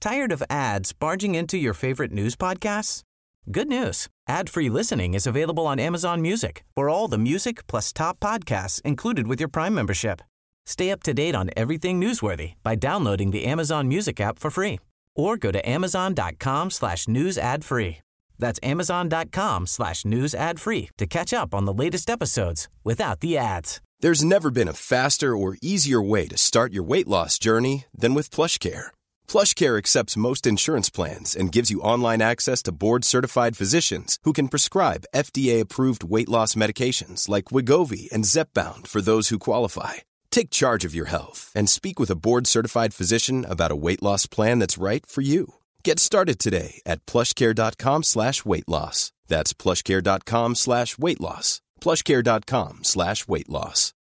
Tired of ads barging into your favorite news podcasts? Good news. Ad-free listening is available on Amazon Music for all the music plus top podcasts included with your Prime membership. Stay up to date on everything newsworthy by downloading the Amazon Music app for free or go to amazon.com/news ad free. That's amazon.com/news ad free to catch up on the latest episodes without the ads. There's never been a faster or easier way to start your weight loss journey than with PlushCare. PlushCare accepts most insurance plans and gives you online access to board-certified physicians who can prescribe FDA-approved weight loss medications like Wegovy and Zepbound for those who qualify. Take charge of your health and speak with a board-certified physician about a weight loss plan that's right for you. Get started today at plushcare.com/weight loss. That's plushcare.com/weight loss. plushcare.com/weight loss.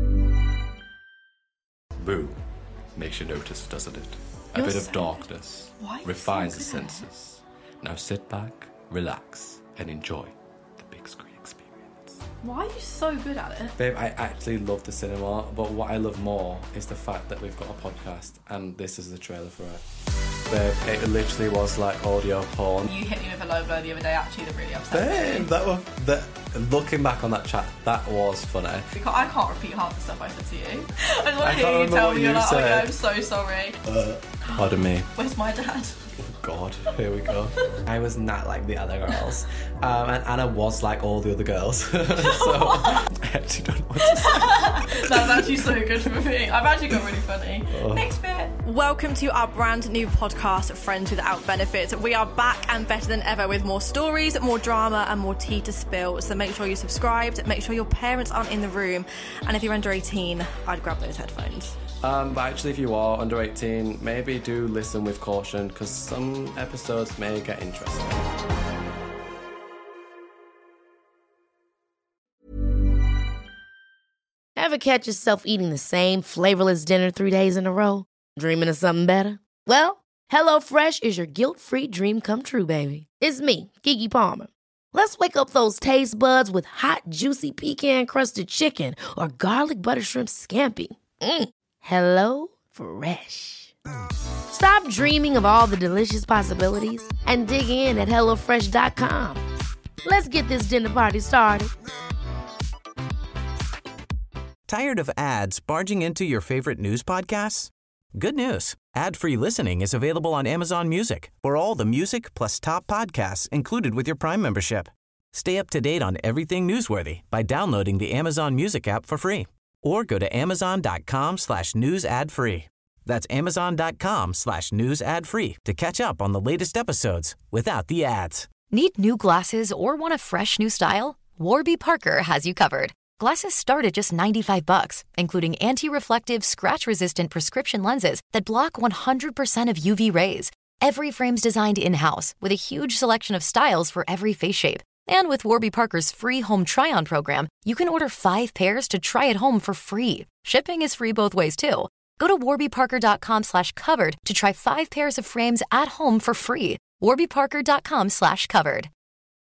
Boo makes you notice, doesn't it? A bit of darkness refines the senses. Now sit back, relax, and enjoy the big screen experience. Why are you so good at it? Babe, I actually love the cinema, but what I love more is the fact that we've got a podcast and this is the trailer for it. Babe, it literally was like audio porn. You hit me with a low blow the other day, actually, that really upset me. Looking back on that chat, that was funny. I can't repeat half the stuff I said to you. I just want to hear you tell me, you're like, oh yeah, I'm so sorry. Pardon me. Where's my dad? God, here we go. I was not like the other girls. And Anna was like all the other girls. So I actually don't know what to say. That's actually so good for me. I've actually got really funny. Next bit. Welcome to our brand new podcast, Friends Without Benefits. We are back and better than ever with more stories, more drama and more tea to spill. So make sure you're subscribed, make sure your parents aren't in the room. And if you're under 18, I'd grab those headphones. But actually, if you are under 18, maybe do listen with caution because some episodes may get interesting. Ever catch yourself eating the same flavorless dinner 3 days in a row? Dreaming of something better? Well, HelloFresh is your guilt-free dream come true, baby. It's me, Keke Palmer. Let's wake up those taste buds with hot, juicy pecan-crusted chicken or garlic butter shrimp scampi. Hello Fresh. Stop dreaming of all the delicious possibilities and dig in at HelloFresh.com. Let's get this dinner party started. Tired of ads barging into your favorite news podcasts? Good news. Ad-free listening is available on Amazon Music for all the music plus top podcasts included with your Prime membership. Stay up to date on everything newsworthy by downloading the Amazon Music app for free or go to amazon.com/news ad free. That's amazon.com/news ad free to catch up on the latest episodes without the ads. Need new glasses or want a fresh new style? Warby Parker has you covered. Glasses start at just $95, including anti-reflective, scratch-resistant prescription lenses that block 100% of UV rays. Every frame's designed in-house with a huge selection of styles for every face shape. And with Warby Parker's free home try-on program, you can order 5 pairs to try at home for free. Shipping is free both ways, too. Go to warbyparker.com/covered to try 5 pairs of frames at home for free. warbyparker.com/covered.